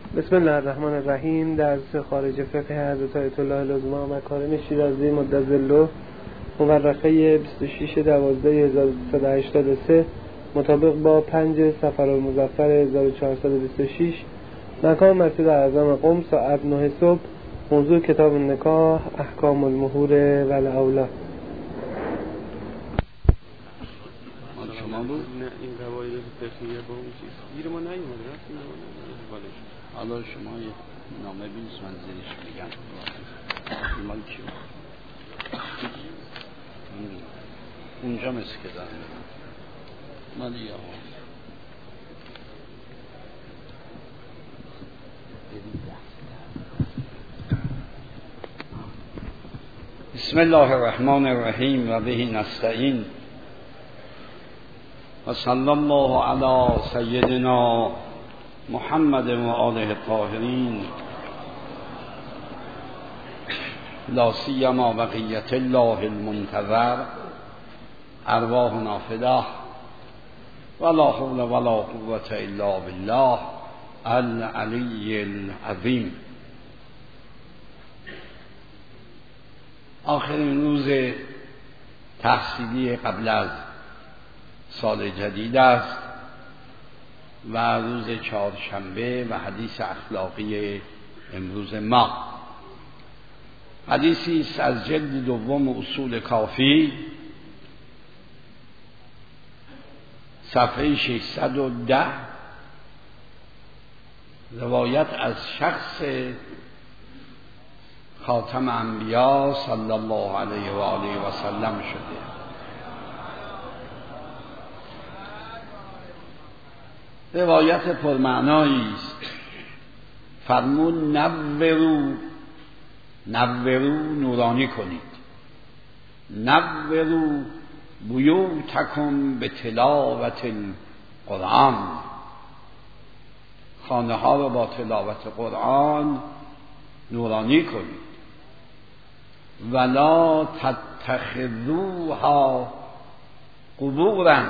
بسم الله الرحمن الرحیم. درس خارج فقه حضرت آیت الله العظمی مکارم شیرازی مدظله مورخه 26/12/1383 مطابق با 5 صفرالمظفر 1426. مکان مسجد اعظم قم، ساعت 9 صبح. موضوع کتاب نکاح، احکام المهور و الاولا. شما بود؟ نه این قواعد فقهیه با اون چیز گیر ما نیومده. حالا شما یه نامه بنویس، من زیرش میگم مال کی اونجا مثل که دارم مال یا بسم الله الرحمن الرحیم و به نستعین و صلی الله علی سیدنا محمد و آله الطاهرین لا سیما بقیت الله المنتظر ارواحنا فداه ولا حول ولا قوة الا بالله العلی العظیم. آخرین روز تحصیلی قبل از سال جدید است و روز چهارشنبه و حدیث اخلاقی امروز ما حدیثی است از جلد دوم اصول کافی، صفحه 610، روایت از شخص خاتم انبیا صلی الله علیه و آله و سلم شده. روایت پرمعنایی است. فرمود نورو نورانی کنید، نورو بیوتکم به تلاوت القرآن، خانه ها را با تلاوت قرآن نورانی کنید. ولا تتخذوها قبورا،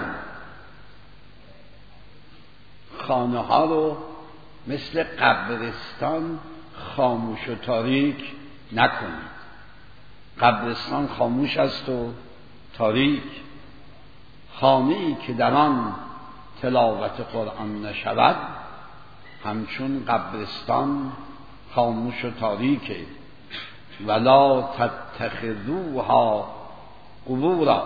خانه ها رو مثل قبرستان خاموش و تاریک نکنید. قبرستان خاموش است و تاریک. خانه‌ای که در آن تلاوت قرآن نشود همچون قبرستان خاموش و تاریکه. ولا تتخذوها قبورا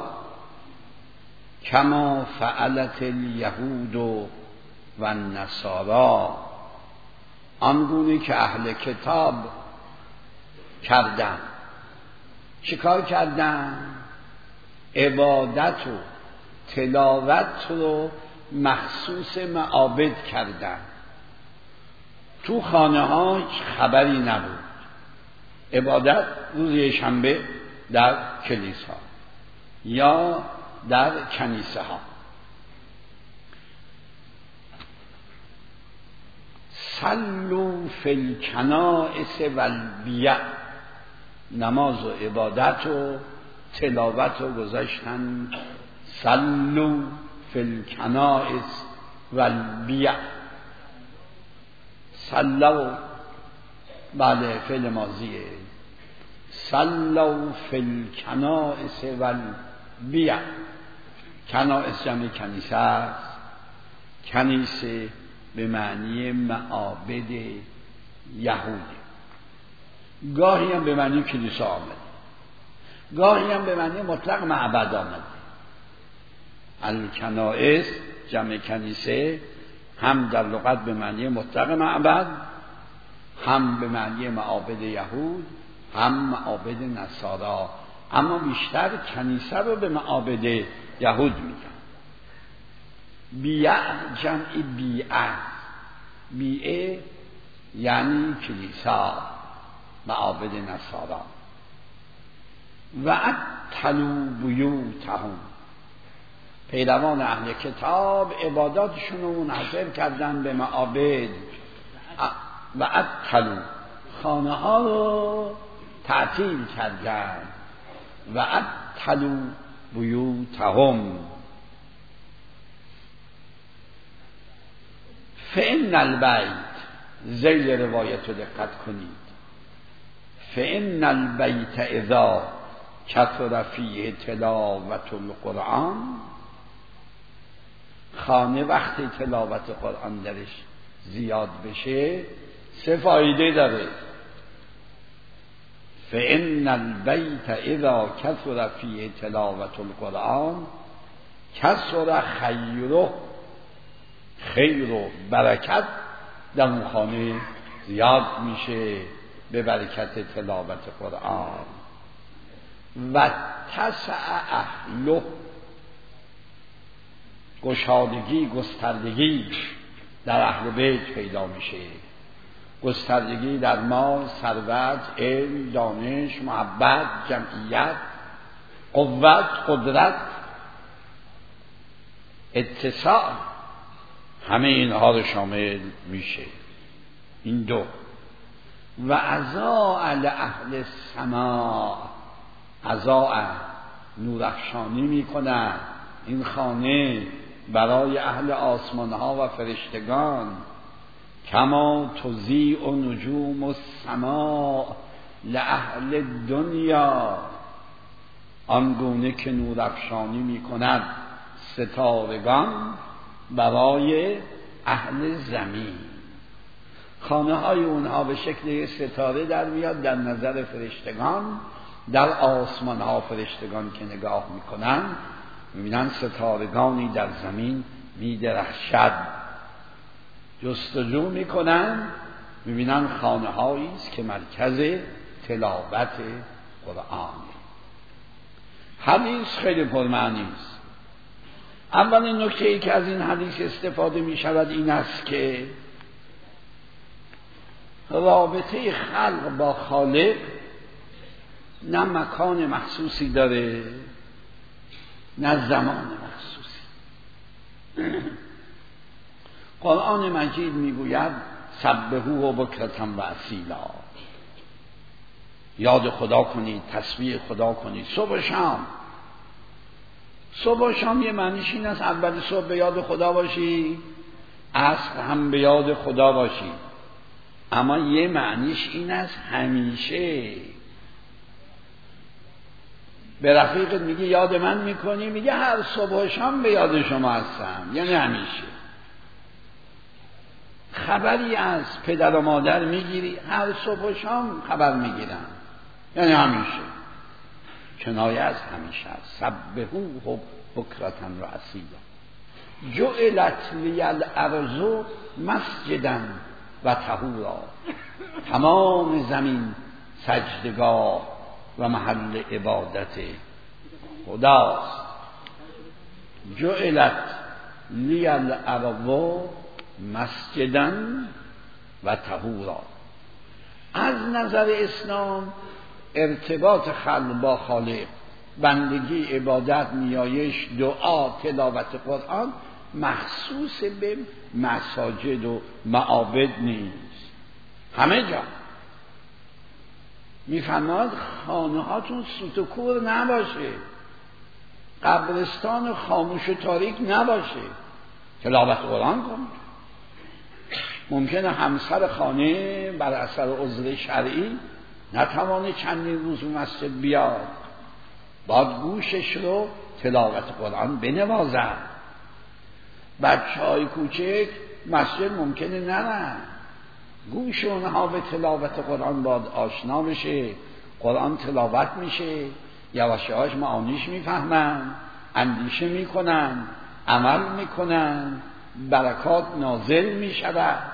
کما فعلت الیهود و النصارا، آنگونه که اهل کتاب کردن. چیکار کردن؟ عبادت و تلاوت رو مخصوص معابد کردن. تو خانه ها خبری نبود. عبادت روز شنبه در کلیسا یا در کنیسه ها. صلوا فی الکنائس و البیع، نماز و عبادت و تلاوت رو گذاشتن صلوا فی الکنائس و البیع. صلوا بله فعل ماضیه. صلوا فی الکنائس و البیع، کنائس جمع کنیسه است. کنیسه به معنی معابد یهودی، گاهی هم به معنی کلیسا آمده، گاهی هم به معنی مطلق معبد آمده. الکنائس جمع کنیسه هم در لغت به معنی مطلق معبد، هم به معنی معابد یهود، هم معابد نصارا، اما بیشتر کنیسه رو به معابد یهود میگن. بیع جمع بیعه، بیعه یعنی کلیسا، معابد نصارا. و اتلو بیوتهم، پیروان اهل کتاب عباداتشون رو منحصر کردن به معابد. و اتلو، خانه ها رو تعطیل کردن. و اتلو بیوتهم، فإن البیت ذیل روایت رو دقت کنید. فإن البیت اذا کثر فیه تلاوت القرآن، خانه وقتی تلاوت قرآن درش زیاد بشه 3 فایده داره. فإن البیت اذا کثر فیه تلاوت القرآن کثر خیر و برکت در اون خانه زیاد میشه به برکت تلاوت قرآن. و تسع اهله، گشادگی گستردگی در اهل بیت پیدا میشه. گستردگی در مال، ثروت، علم، دانش، محبت، جمعیت، قوت، قدرت، اتساع، همه اینها رو شامل میشه. این 2. و اضاء لأهل السماء، اضاء نورافشانی میکنن این خانه برای اهل آسمان ها و فرشتگان. کما تضیء نجوم السماء لأهل الدنیا، آنگونه که نورافشانی میکند ستارگان برای اهل زمین. خانه های اونها به شکل ستاره در میاد در نظر فرشتگان. در آسمان ها فرشتگان که نگاه میکنن میبینن ستارگانی در زمین میدرخشد. جستجو میکنن میبینن خانه هایی است که مرکز تلاوت قرآن. حدیث خیلی پرمعنی است. اولین نکته ای که از این حدیث استفاده می شود این است که رابطه خلق با خالق نه مکان مخصوصی داره نه زمان مخصوصی. قرآن مجید میگوید سبحوه بکرة و اصیلا، یاد خدا کنید، تسبیح خدا کنید صبح و شام. صبح و شام یه معنیش این است اول صبح به یاد خدا باشی، عصر هم به یاد خدا باشی. اما یه معنیش این است همیشه. به رفیقت میگی یاد من میکنی، میگه هر صبح و شام به یاد شما هستم، یعنی همیشه. خبری از پدر و مادر میگیری، هر صبح و شام خبر میگیرن، یعنی همیشه. کنایه از همیشه است. سبحوه بکرة و اصیلا جعلت لی الارض مسجدا و طهورا، تمام زمین سجدگاه و محل عبادت خداست. جعلت لی الارض مسجدا و طهورا. از نظر اسلام ارتباط خلق با خالق، بندگی، عبادت، نیایش، دعا، تلاوت قرآن مخصوص به مساجد و معابد نیست، همه جا. میفرماد خانه هاتون سوت و کور نباشه، قبرستان خاموش و تاریک نباشه، تلاوت قرآن کنید. ممکنه همسر خانه بر اثر عذر شرعی نتوانه چندین روز مسجد بیاد، باید گوشش رو تلاوت قرآن بنوازد. بچه‌های کوچک مسجد ممکنه نرن، گوش اونها به تلاوت قرآن باید آشنا بشه. قرآن تلاوت میشه، یواش یواش معانیش میفهمن، اندیشه میکنن، عمل میکنن، برکات نازل میشود.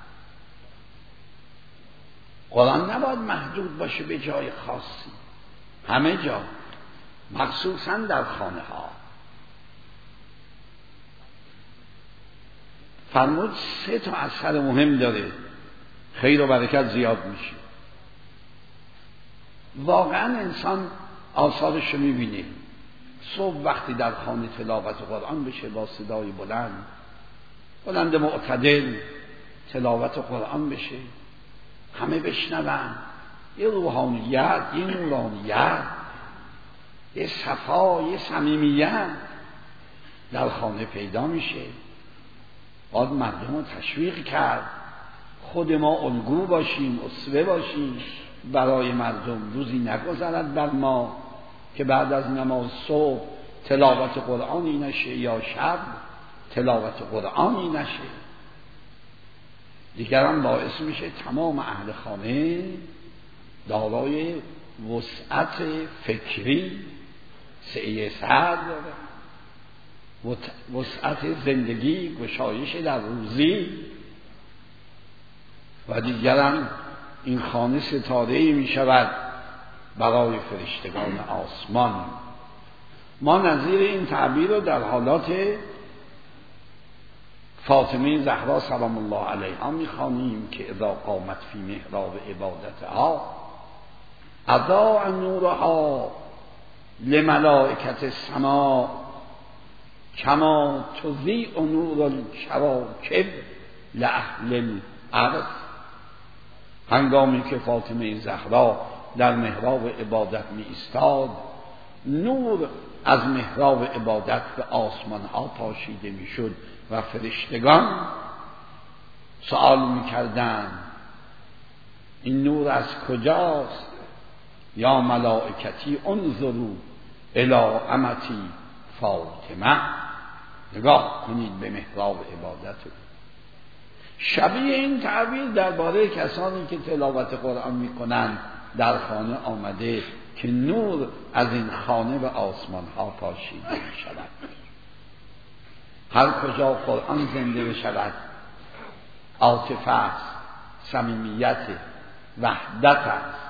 قرآن نباید محدود باشه به جای خاصی، همه جا، مخصوصا در خانه ها. فرمود 3 تا اثر مهم داره، خیر و برکت زیاد میشه. واقعا انسان آثارش رو میبینه. صبح وقتی در خانه تلاوت قرآن بشه با صدای بلند معتدل تلاوت قرآن بشه، همه بشنون، یه روحانیت، یه نورانیت، یه صفا، یه صمیمیت در خانه پیدا میشه. باید مردم رو تشویق کرد، خود ما الگو باشیم، اسوه باشیم برای مردم. روزی نگذرد بر ما که بعد از نماز صبح تلاوت قرآنی نشه یا شب تلاوت قرآنی نشه. دیگران باعث میشه تمام اهل خانه دارای وسعت فکری، سعی سر داره، وسعت زندگی، گشایش در روزی، و دیگران این خانه ستاره‌ای می شود برای فرشتگان آسمان. ما نظیر این تعبیر رو در حالات فاطمه زهرا سلام الله علیها می خوانیم که اذا قامت فی محراب عبادتها اضاء نورها لملائکة السماء کما تضیء نور الکواکب لأهل الارض. هنگامی که فاطمه زهرا در محراب عبادت می ایستاد، نور از محراب عبادت به آسمان ها پاشیده می شد و فرشتگان سوال می کردند این نور از کجاست؟ یا ملائکتی انظروا الی امتی فاطمه، نگاه کنید به محراب عبادت. شبیه این تعبیر درباره کسانی که تلاوت قرآن میکنند در خانه آمده که نور از این خانه به آسمان ها پاشیده می شود. هر کجا قرآن زنده بشود عاطفه است، صمیمیت، وحدت است،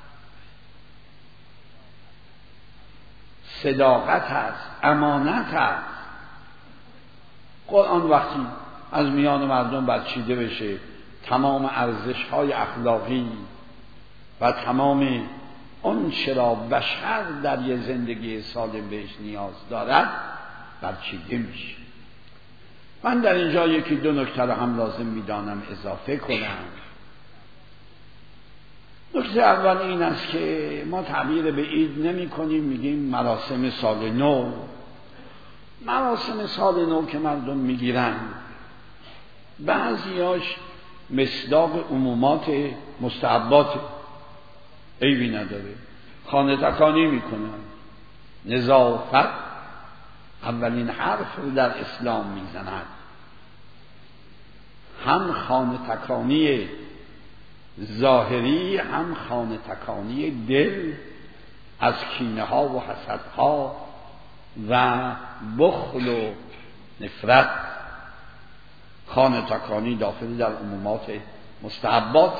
صداقت است، امانت است. قرآن وقتی از میان مردم برچیده بشه تمام ارزش‌های اخلاقی و تمام اون چرا بشر در یه زندگی سالم بهش نیاز دارد برچیده میشه. من در اینجا یکی دو نکته رو هم لازم میدانم اضافه کنم. نکته اول این است که ما تعبیر به عید نمی کنیم، میگیم مراسم سال نو. مراسم سال نو که مردم میگیرن بعضیاش مصداق عمومات مستحبات، عیبی نداره، خانه تکانی میکنن. نظافت اولین حرف رو در اسلام میزند. هم خانه تکانی ظاهری هم خانه تکانی دل از کینه ها و حسد ها و بخل و نفرت. خانه تکانی داخل در عمومات مستحبات.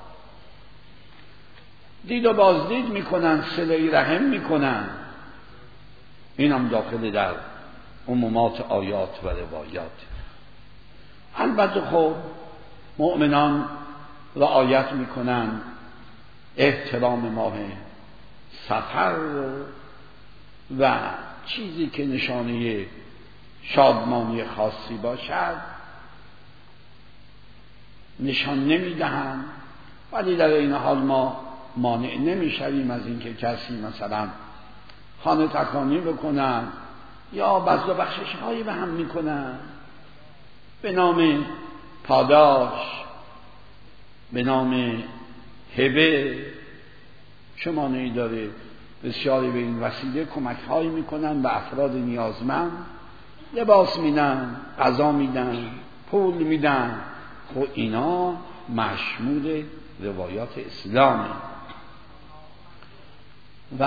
دید و بازدید میکنن، صله رحم میکنن، این هم داخل در عمومات آیات و روایات. البته خب مؤمنان رعایت میکنن احترام ماه صفر و چیزی که نشانه شادمانی خاصی باشد نشان نمیدهند، ولی در این حال ما مانع نمیشویم از اینکه کسی مثلا خانه تکانی بکنن یا بذل و بخشش هایی به هم میکنن به نام پاداش، به نام هبه. چه مانعی داره؟ بسیاری به این وسیله کمک هایی میکنن به افراد نیازمند، لباس میدن، غذا میدن، پول میدن. خب اینا مشمول روایات اسلامه. و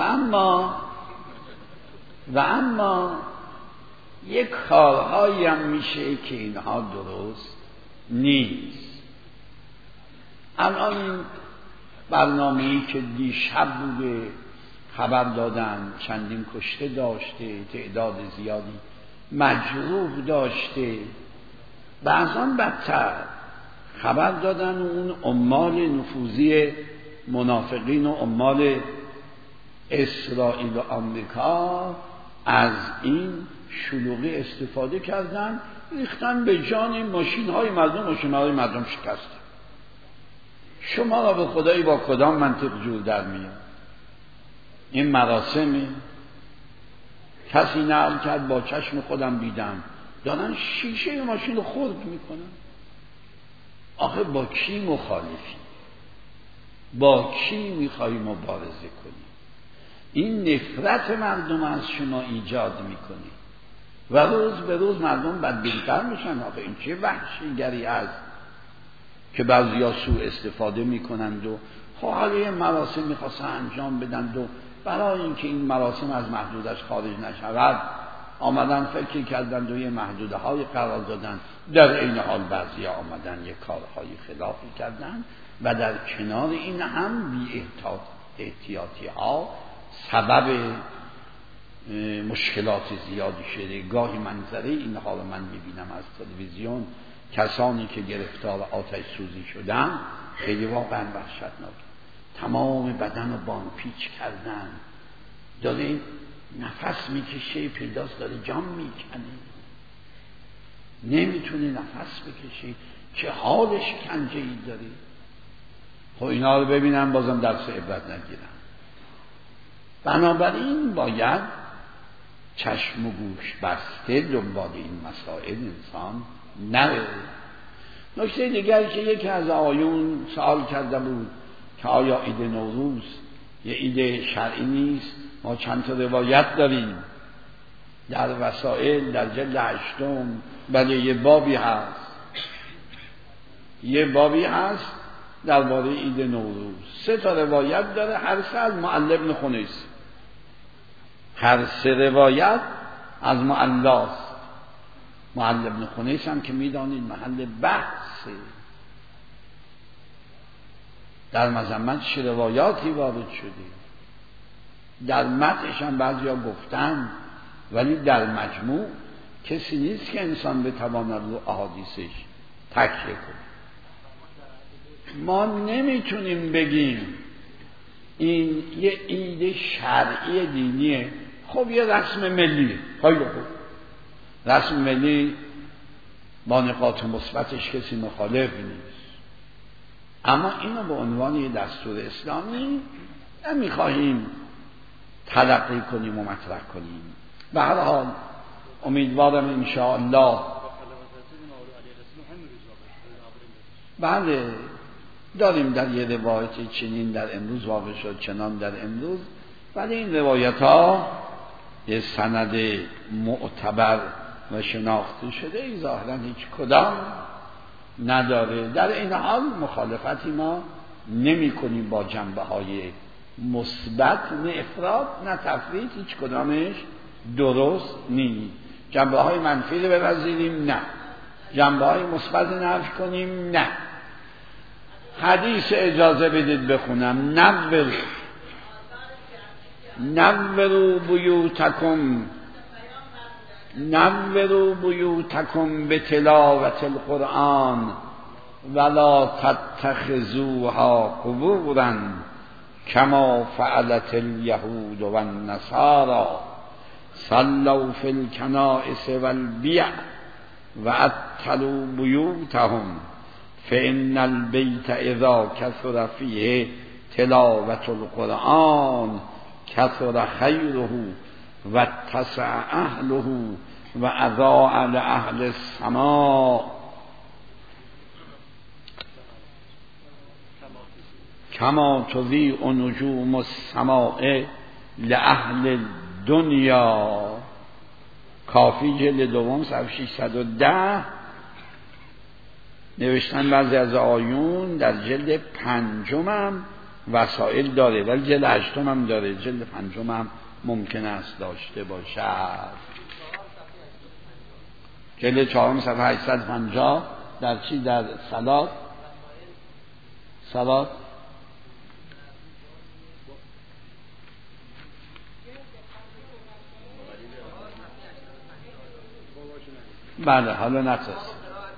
اما یک کارهایی هم میشه که اینها درست نیست. الان این برنامه‌ای که دیشب بوده خبر دادن چندین کشته داشته، تعداد زیادی مجروح داشته. بعضان بدتر خبر دادن اون عمال نفوذی منافقین و عمال اسرائیل و آمریکا از این شلوغی استفاده کردن، ریختن به جان ماشین‌های مردم شکست. شما را به خدایی با کدام منطق جور در میاد؟ این مراسمی کسی نقل کرد، با چشم خودم دیدم، دارن شیشه ماشین رو خرد میکنن. آخه با کی مخالفی؟ با کی میخوای مبارزه کنی؟ این نفرت مردم از شما ایجاد میکنی و روز به روز مردم بدبین‌تر میشن. آخه این چه وحشیگری است که بعضیا سوء استفاده میکنند و حالا یه مراسم میخواستن انجام بدند و برای اینکه این مراسم از محدودش خارج نشود آمدن فکر کردند و یه محدوده های قرار دادن. در این حال بعضیا آمدن یه کارهای خلافی کردن و در کنار این هم بی احتیاطی ها سبب مشکلات زیادی شده. گاهی منظره اینها رو من میبینم از تلویزیون، کسانی که گرفتار آتش سوزی شدن، خیلی واقعا وحشتناک، تمام بدن رو بانپیچ کردن، داره نفس میکشه، پیداست داره جام میکنه، نمیتونه نفس بکشه، چه حال شکنجه‌ای داره. خب اینا رو ببینم بازم درس عبرت نگیرم. بنابراین باید چشم و گوش بسته دنبال این مسائل انسان نره. نکته دیگری که یکی از آیون سوال کرده بود که آیا عید نوروز یه عید شرعی نیست؟ ما چند تا روایت داریم در وسائل، در جلد 8 بله یه بابی هست درباره عید نوروز. 3 تا روایت داره، هر سه از معلی بن خنیس، هر 3 روایت از معلاست. معلی بن خنیس هم که میدانید محل بحثه، در مذمتش روایاتی وارد شده، در متنش هم بعضیا گفتن، ولی در مجموع کسی نیست که انسان بتواند رو احادیثش تکیه کنه. ما نمیتونیم بگیم این یه عید شرعی دینیه. خب یه رسم ملیه، خیلی خوب، رسم ملی با نکات مثبتش کسی مخالف نیست، اما اینو به عنوان یه دستور اسلامی نمیخواهیم تلقی کنیم و مطرح کنیم. به هر حال امیدوارم انشاءالله بله داریم در یه روایت چنین در امروز واقع شد، چنان در امروز، ولی این روایت ها یه سند معتبر و شناخته شده ای ظاهرا هیچ کدام نداره. در این حال مخالفتی ما نمی کنیم با جنبه های مثبت، نه افراط نه تفریط، هیچ کدامش درست نیست. جنبه های منفی رو بپذیریم نه، جنبه های مثبت نفی کنیم نه. حدیث اجازه بدید بخونم: نوروا بیوتکم بتلاوت القرآن ولا تتخذوها قبورا کما فعلت الیهود و النصارى صلوا فی الکنائس والبیع و عطلوا بیوتهم فإن البيت اذا كثر فيه تلاوة القرآن كثر خيره واتسع أهله وأضاء لأهل السماء كما تضيء نجوم السماء لأهل الدنيا. کافی جلد دوم صفحه 610 نوشتن بعضی از آیون در جلد 5 هم وسائل داره، ولی جلد 8 هم داره، جلد 5 هم ممکن است داشته باشد. جلد 4 صفحه 850 در چی؟ در صلات بله. حالا نترس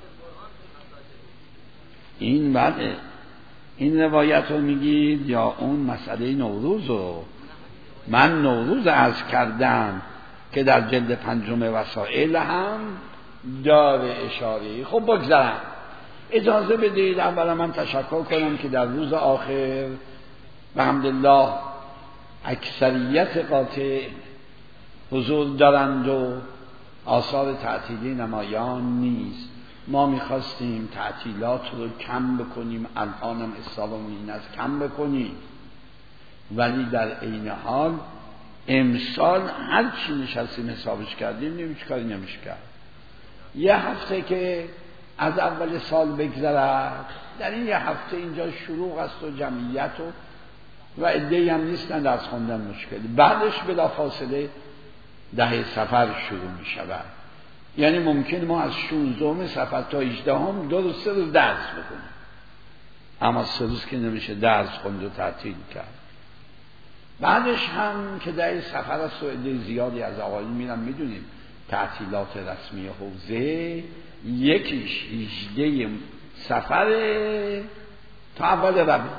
این بله این روایت رو میگید یا اون مسئله نوروز رو؟ من نوروز عرض کردم که در جلد 5 وسائل هم داره اشاره. خب بگذارم، اجازه بدید اولا من تشکر کنم که در روز آخر بحمدالله اکثریت قاطع حضور دارند و آثار تعطیلی نمایان نیست. ما میخواستیم تعطیلات رو کم بکنیم، الانم اصطلاحمون این است کم بکنیم، ولی در عین حال امسال هر چی نشستیم حسابش کردیم نمیشه کاری نمیشه کرد. یه هفته که از اول سال بگذرد، در این یه هفته اینجا شروع است و جمعیت و عده‌ای هم نیستن درس خوندن مشکلی، بعدش بلافاصله 10 صفر شروع می شود. یعنی ممکن ما از 16 صفر تا 18 2 روز 3 روز درس بکنیم، اما 3 روز که نمیشه درس خوند و تعطیل کرد. بعدش هم که 10 صفر است و عده زیادی از آقایون میرن، میدونیم تعطیلات رسمی حوزه یکیش 18 صفر تا اول ربیع،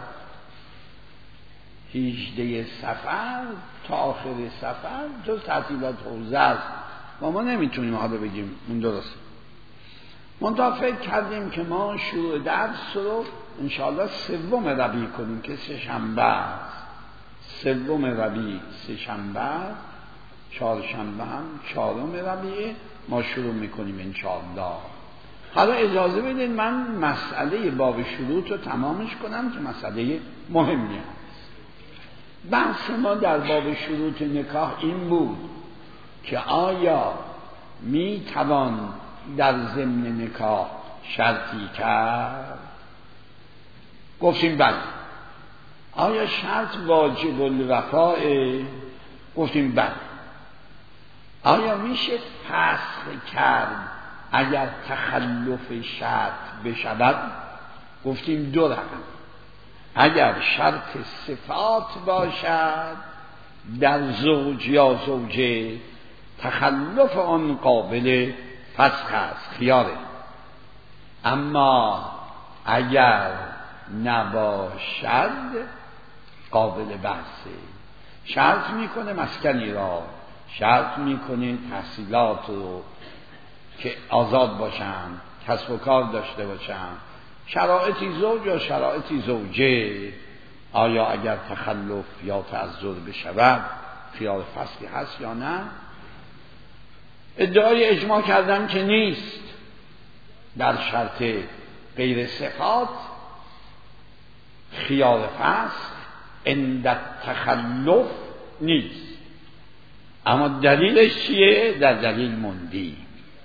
18 صفر تا آخر صفر جز تعطیلات حوزه است و ما نمیتونیم حالا بگیم اون درسته. منتها فکر کردیم که ما شروع درس رو انشاءالله 3 ربیع کنیم که 3 شنبه است. 3 ربیع 3 شنبه، 4 شنبه هم 4 ربیع ما شروع میکنیم انشاءالله. حالا اجازه بدید من مسئله باب شروط رو تمامش کنم که مسئله مهمی است. بحث ما در باب شروط نکاح این بود که آیا می توان در ضمن نکاح شرطی کرد؟ گفتیم بله. آیا شرط واجب الوفاء؟ گفتیم بله. آیا میشه فسخ کرد اگر تخلف شرط بشود؟ گفتیم 2 رقم. اگر شرط صفات باشد در زوج یا زوجه، تخلف آن قابل فسخ است، خیاره. اما اگر نباشد قابل بحثه. شرط میکنه مسکنی را، شرط میکنه تحصیلات رو که آزاد باشن، کسب و کار داشته باشن، شرایطی زوج یا شرایطی زوجه. آیا اگر تخلف یا تعذر بشود خیال فسخی هست یا نه؟ ادعای اجماع کردن که نیست. در شرط غیر صفات خیال فسخ عند تخلف نیست. اما دلیلش چیه؟ در دلیل موندی.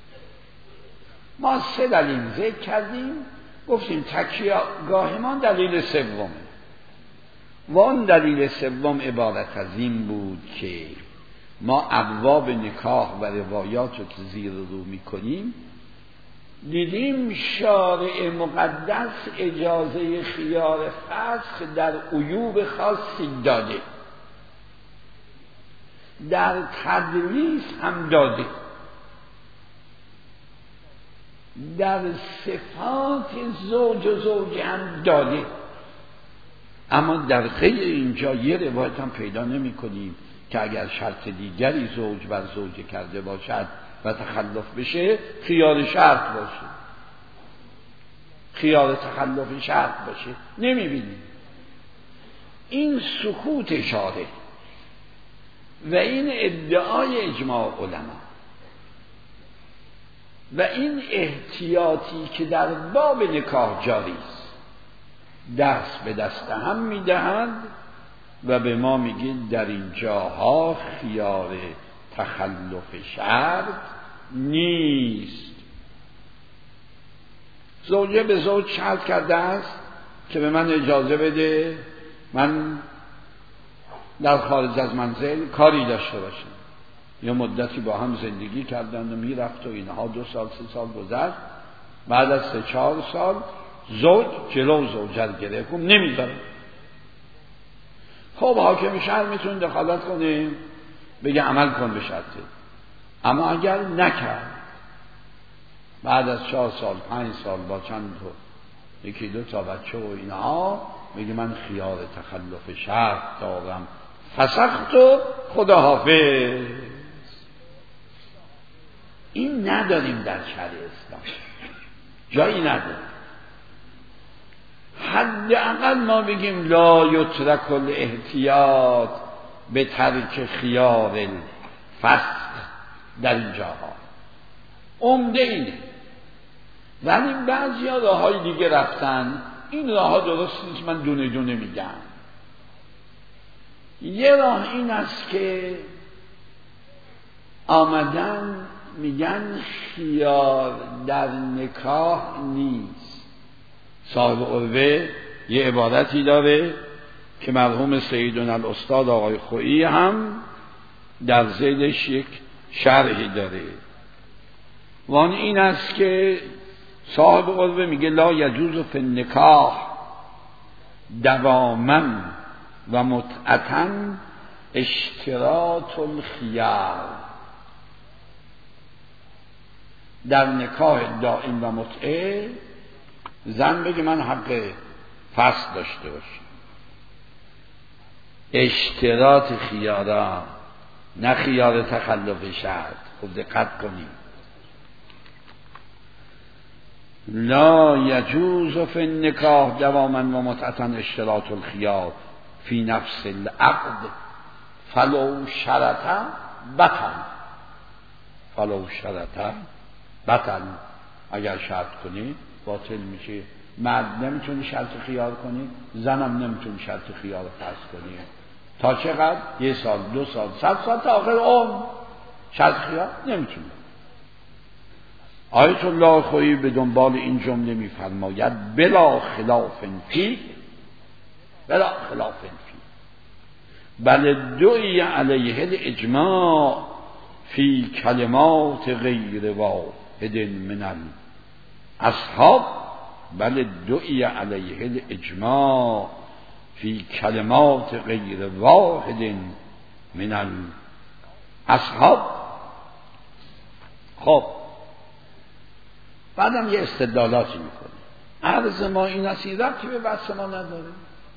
ما 3 دلیل ذکر کردیم، گفتیم تکیه‌گاه ما دلیل سومه و اون دلیل سوم عبارت از این بود که ما ابواب نکاح و روایات رو که زیر رو میکنیم دیدیم شارع مقدس اجازه خیار فسخ در عیوب خاصی داده، در تدلیس هم داده، در صفات زوج و زوجه هم داده. اما در غیر اینجا یه روایت هم پیدا نمی کنیم که اگر شرط دیگری زوج بر زوجه کرده باشد و تخلف بشه خیار شرط باشه، خیار تخلف شرط باشه، نمی بینیم. این سکوت شارع و این ادعای اجماع علما و این احتیاطی که در باب نکاح جاری است دست به دست هم میدهند و به ما میگید در این جاها خیار تخلف شرط نیست. زوجه به زوج شرط کرده است که به من اجازه بده من در خارج از منزل کاری داشته باشم. یه مدتی با هم زندگی کردند و میرفت و اینها 2 سال 3 سال گذشت. بعد از 3-4 سال زوج جلو زوجه رو گرفت، نمیذاره. خب حاکم شهر میتونه دخالت کنه بگه عمل کن به شرطه. اما اگر نکرد بعد از 4 سال 5 سال با چند تا 1-2 تا بچه و اینها میگه من خیار تخلف شرط دارم، فسخت و خداحافظ. این نداریم در شرع اسلام، جایی نداریم. حداقل ما بگیم لا یترک الاحتیاط به ترک خیار الفسخ در اینجاها. عمده اینه ولی بعضی ها راه های دیگه رفتن. این راه ها درست نیست، من دونه دونه میگم. یه راه این است که آمدن میگن خیار در نکاح نیست. صاحب عروه یه عبارتی داره که مرحوم سیدنا الاستاد آقای خویی هم در زیدش یک شرحی داره. وان این است که صاحب عروه میگه لا یجوز فی النکاح دواما و متعتا اشتراط الخیار. در نکاح دائم و متعه زن بگه من حق فسخ داشته باشم، اشتراط خیارا نه خیار تخلف شرط. خوب دقت کنیم. لا یجوز فی النکاح دواما و متعتا اشتراط الخیار فی نفس العقد فلو شرطا بطل. فلو شرطا بطل. اگر شرط کنی باطل میشه. مرد نمیتونی شرط خیار کنی، زنم نمیتونی شرط خیار فسخ کنی. تا چقدر؟ 1 سال، 2 سال، 100 سال، تا آخر عمر شرط خیار نمیتونی. آیت الله خویی به دنبال این جمله میفرماید بلا خلاف فی، بلا خلاف فی، بل دعی علیه الاجماع فی کلمات غیر واحد من الاصحاب، بل دعی علیه الاجماع فی کلمات غیر واحد من الاصحاب. خب بعدم یه استدلالاتی میکنه. عرض ما این است، این ربطی به بحث ما نداره.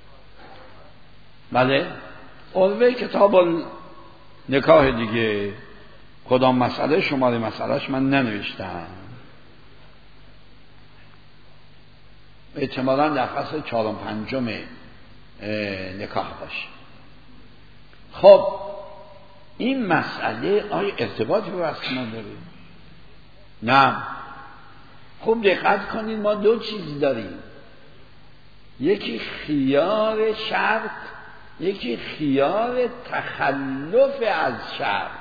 بله عروه کتاب نکاح دیگه کدام مسئله شماره مسئلهش من ننوشتم، احتمالاً در فصل 4 و 5 نکاح باشه. خب این مسئله آیا ارتباطی به بحث ما داره؟ نه. خوب دقت کنید، ما 2 چیز داریم، یکی خیار شرط، یکی خیار تخلف از شرط.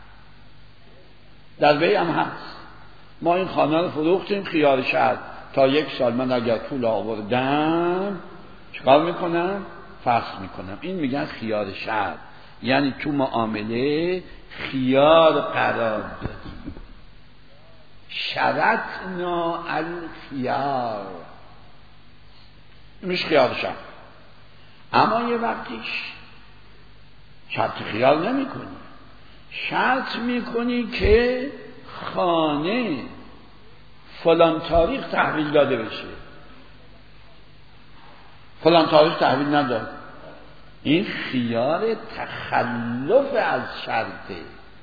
در بی هم هست. ما این خانه رو فروختیم خیار شرط، تا 1 سال من اگر پول آوردم چیکار میکنم؟ فسخ میکنم. این میگن خیار شرط، یعنی تو معامله خیار قرار دادیم، شرطنا الخیار، میشه خیار شرط. اما یه وقتیش شرط خیار نمی کنی، شرط میکنی که خانه فلان تاریخ تحویل داده بشه. فلان تاریخ تحویل نداد، این خیار تخلف از شرطه.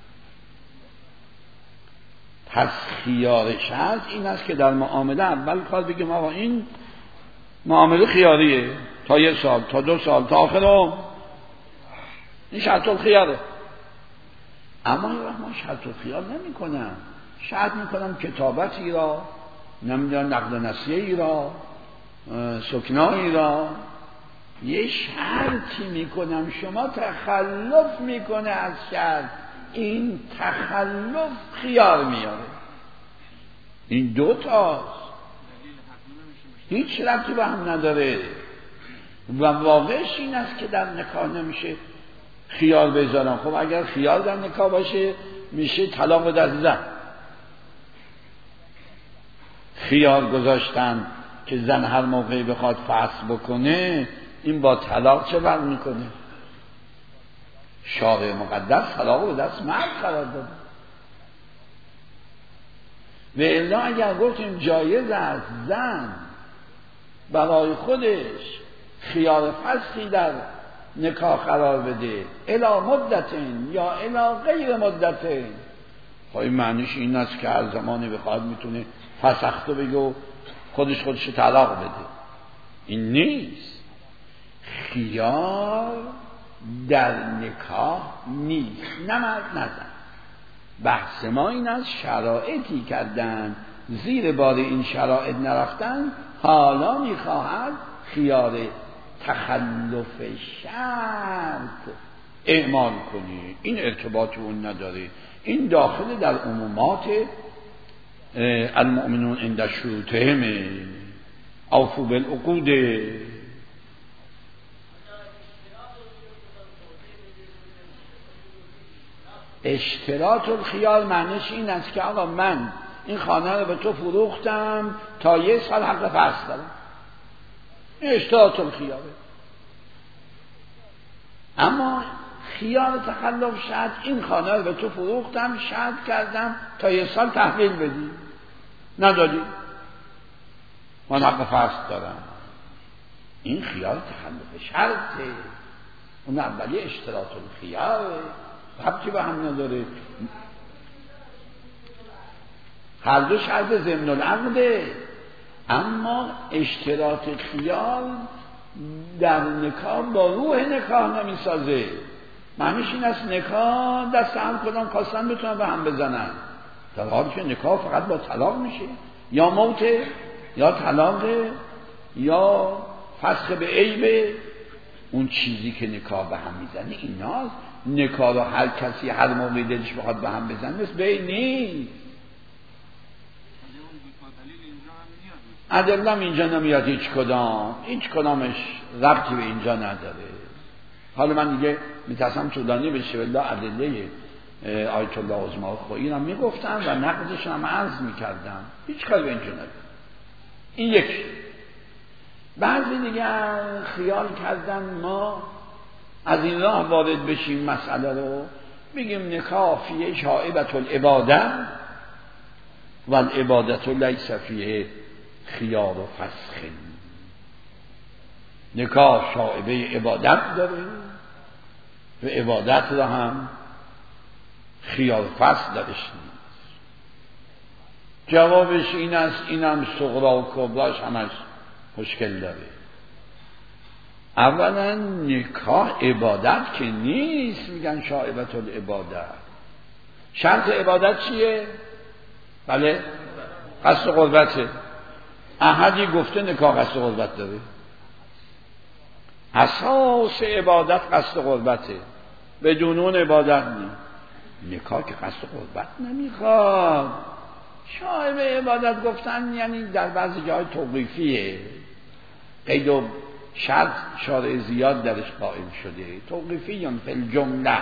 پس خیار شرط این است که در معامله اول کار بگیم آقا این معامله خیاریه تا 1 سال، تا 2 سال، تا آخر عمر، این شرط الخیاره. اما ما شرط الخیار نمی کنم، شرط می کنم کتابتی را، نمیدونم نقد نسیه‌ای را، سکنایی را، یه شرطی می کنم، شما تخلف می کنه از شرط، این تخلف خیار میاره. این 2 تاست، هیچ ربطی به هم نداره. و واقعش این است که در نکاح نمیشه خیار بذارم. خب اگر خیار در نکاح باشه میشه طلاق در زن. خیار گذاشتن که زن هر موقعی بخواد فسخ بکنه، این با طلاق چه فرق میکنه؟ شارع مقدس طلاق رو دست مرد قرار داده. و الا اگر گفتیم جایز است زن برای خودش خیار فسخی در نکاح قرار بده الی مدتین یا الی غیر مدتین، خب این معنیش این است که هر زمانی بخواد میتونه فسخته بگه و خودش طلاق بده. این نیست. خیار در نکاح نیست، نه مرد نه زن. بحث ما این است شرایطی کردن زیر بار این شرایط نرفتن، حالا میخواهد خیار تخلف شرط اعمال کنی. این ارتباط اون نداره، این داخل در عمومات المؤمنون عند شروطهم اوفوا بالعقود. اشتراط الخیار معنیش این است که آقا من این خانه رو به تو فروختم تا 1 سال حق فصل دارم، این اشتراط الخیاره. اما خیار تخلف شرط، این خانه رو به تو فروختم، شرط کردم تا 1 سال تحویل بدی، ندادی، من حق فصل دارم. این خیار تخلف شرطه، اون اولی اشتراط الخیاره، ربطی به هم نداره. هر دو شرط ضمن العقده. اما اشتراط خیار در نکاح با روح نکاح نمی سازه. معنیش این است نکاح دست هم کدام خواستن بتونن به هم بزنن، در حالی که نکاح فقط با طلاق میشه، یا موته، یا طلاقه، یا فسخ به عیبه. اون چیزی که نکاح به هم میزنه ایناست. نکاح رو هر کسی هر موقع دلش بخواد به هم بزنه مثل بی نیست. ادله اینجا نمیاد، هیچ کدامش ربطی به اینجا نداره. حالا من دیگه میترسم طولانی بشه، والله ادله آیت الله عظما خویی رو میگفتم و نقدش هم عرض میکردم، هیچ کاری به اینجا نداره. این یک. بعضی دیگر خیال کردن ما از این راه وارد بشیم مسئله رو، بگیم نکاح فیه شائبة العباده و العبادت لیس فیه خیار و فسخ. نکاح شائبه عبادت داره و عبادت را هم خیار و فسخ درش نیست. جوابش این است، اینم صغرا و کبراش همش مشکل داره. اولا نکاح عبادت که نیست، میگن شائبة العباده. شرط عبادت چیه؟ بله، قصد قربته. احدی گفته نکاح قصد قربت داره؟ اساس عبادت قصد قربته، بدون اون عبادت نیست. نکاح که قصد قربت نمیخواد. شائبه عبادت گفتن یعنی در بعضی جای توقیفیه، قید و شرط شارع زیاد درش قائل شده، توقیفیون فی الجمله.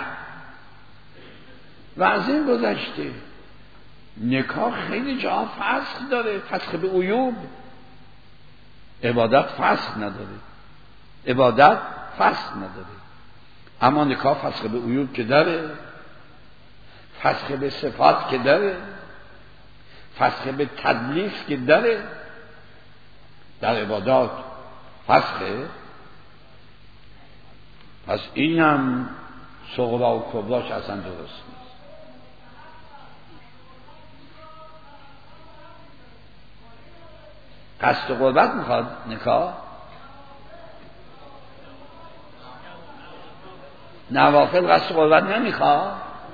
و از این گذشته نکاح خیلی جا فسخ داره، فسخ به عیوب. عبادت فسخ نداره، اما نکاح فسخ به عیوب که داره، فسخ به صفات که داره، فسخ به تدلیس که داره. در عبادات فسخه. پس این هم صغرا و کبراش اصلا درست نیست. قصد قربت میخواد نکاح؟ نوافل قصد قربت نمیخواد؟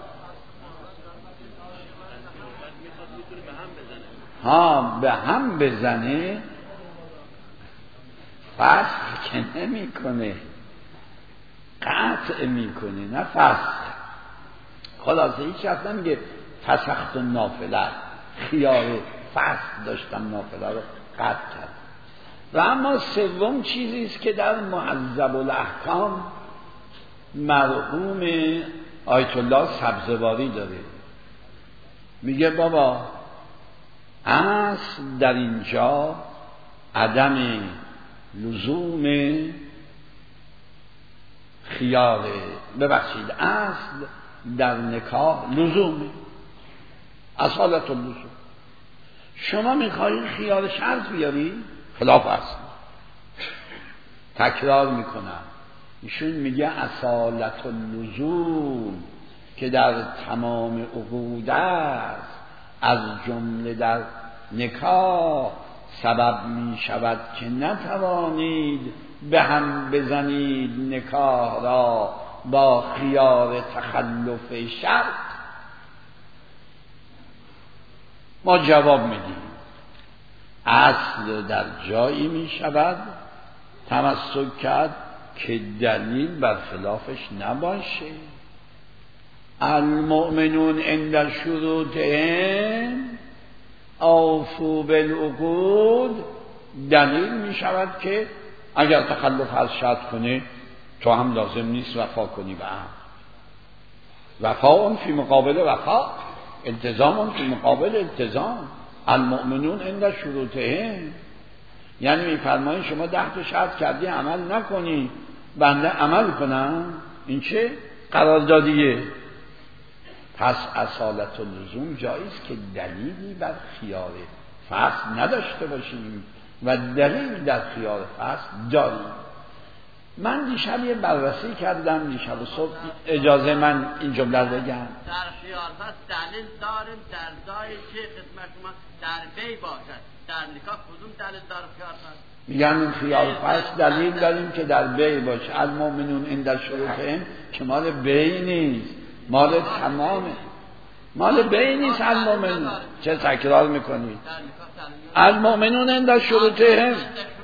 به هم بزنه، فسخ که نمی کنه، قطع می کنه، نه فسخ. خلاصه هیچ وقت نمیگه فسخت نافله، خیار فسخ داشتم نافله رو قطع کرد. و اما سوم چیزی است که در مهذب الاحکام مرحوم آیت الله سبزواری داره، میگه بابا اصل در اینجا عدم لزوم خیار، ببخشید اصل در نکاح لزومه، اصالت اللزوم. شما میخواهید خیار شرط بیاری، خلاف اصل. تکرار میکنم، ایشون میگه اصالت اللزوم که در تمام عقود است، از جمله در نکاح سبب می شود که نتوانید به هم بزنید نکاح را با خیار تخلف شرط. ما جواب میدیم اصل در جایی می شود تمسک کرد که دلیل بر خلافش نباشه. المؤمنون عند شروطهم اوفوا بالعقود، دلیل می شود که اگر تخلف از شرط کنه تو هم لازم نیست وفا کنی به عهد. وفا فی مقابل وفا، التزام فی مقابل التزام. المؤمنون عند شروطهم یعنی میفرمایید شما 10 تا شرط کردی عمل نکنی، بنده عمل کنم، این چه قراردادیه؟ پس اصالت اللزوم جایز که دلیلی بر خیار فصل نداشته باشیم و دلیل در خیار فصل داریم. من دیشب یه بررسی کردم، دیشب صبح، اجازه من این جمله رو بگم. در خیار فصل دلیل داریم در جای که خدمت شما در بی باشد، در نکاح کدوم دلیل دار خیار فصل؟ میگن خیار فصل دلیل داریم که در بی باشه. المؤمنون عند شروطهم که مال بی نیست، مال تمامه، مال بی نیست. المؤمنون چه تکرار میکنید؟ المؤمنون عند شروطهم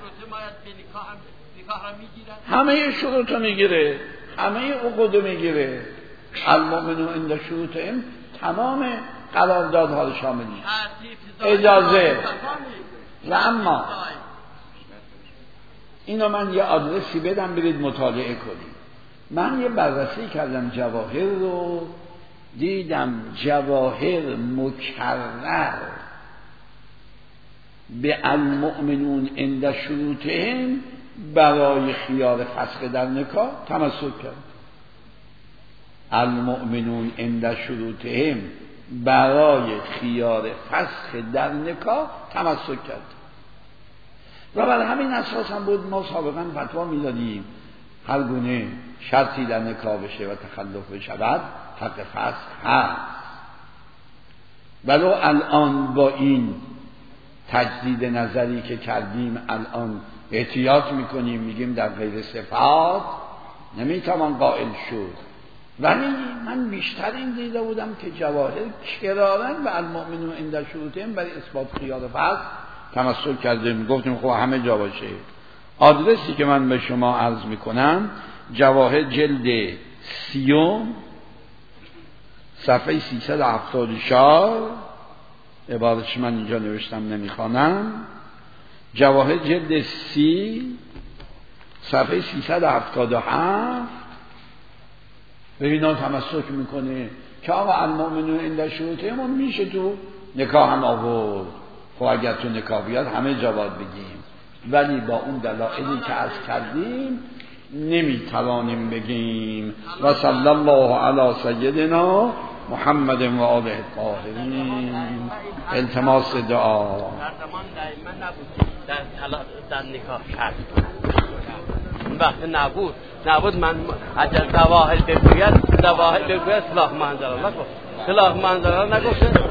همه شروط رو میگیره، همه عقود رو میگیره. المؤمنون عند شروطهم تمام قراردادها رو شامل میشه. اجازه و اما اینو من یه آدرسی بدم برید مطالعه کنید. من یه بررسی کردم جواهر رو، دیدم جواهر مکرر به المؤمنون عند شروطهم برای خیار فسخ در نکاح تمسک کرد. المؤمنون عند شروطهم برای خیار فسخ در نکاح تمسک کرد و بر همین اساس هم بود ما سابقا فتوا میدادیم هر گونه شرطی در نکاح بشه و تخلف بشود حق فسخ هست. ولو الان با این تجدید نظری که کردیم الان احتیاط میکنیم، میگیم در غیر صفات نمیتوان قائل شد، ولی من بیشتر این دیده بودم که جواهر کرارن به المؤمنون عند شروطهم برای اثبات خیار فسخ تمسک کردیم. گفتیم خب همه جا باشه. آدرسی که من به شما عرض میکنم جواهر جلد 30 صفحه 374، عبارتش من اینجا نوشتم نمیخوانم. جواهر جلد 30 صفحه 377 ببینا تمسک میکنه که آقا المؤمنون عند شروطهم میشه تو نکاح هم آورد. خب اگر تو نکاح بیاد همه جا باید بگیم، ولی با اون دلایلی که عرض کردیم نمیتوانیم بگیم. و صلی الله علی سیدنا محمد و آله الطاهرین. التماس دعا. در زمان دائما نبود در نکاح شرط اون وقت نبود من اگر ظواهر بگوید صلاح منظر الله نگفت، صلاح منظر الله نگفت